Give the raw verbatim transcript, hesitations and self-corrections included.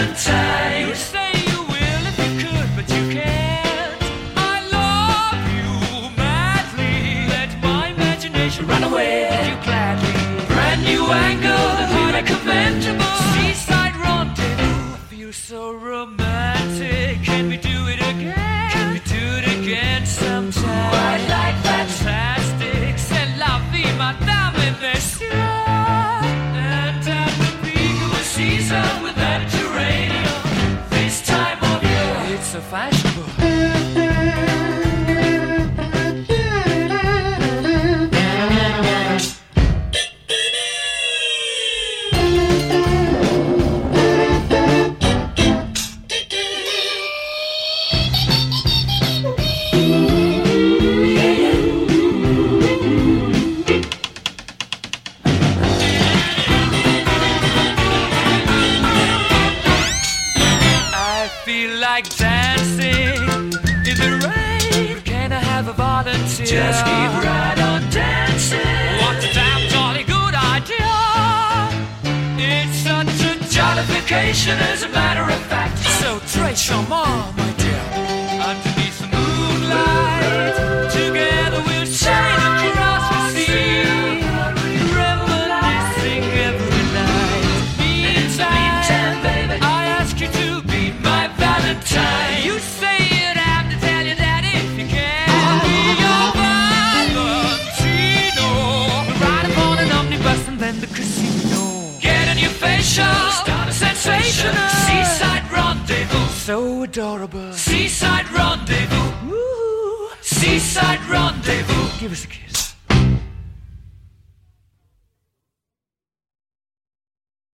Valentine. You say you will if you could, but you can't. I love you madly. Let my imagination Run away. with you gladly. Brand new angle that we recommend. Seaside rendezvous. I feel so romantic. Can we do it again? Can we do it again sometime? I'd like that. Fantastic. C'est la vie, madame et messieurs. And at the peak of the Season with that geranium. This time of year, it's so fashionable. I feel like dancing in the rain. Can I have a volunteer? just keep right on dancing. What a damn jolly good idea. It's such a Jollification, as a matter of fact. so très charmant, my dear. Underneath the moonlight, together we'll sail across the sea, reminiscing every night. In the meantime, baby, I ask you to be my Valentine. You say you'd have to tell your daddy if you can. I'll be your Valentino. Ride upon an omnibus and then the casino. get a new facial, start a sensation. Seaside rendezvous, So adorable. seaside rendezvous, Woo. seaside rendezvous. Give us a kiss.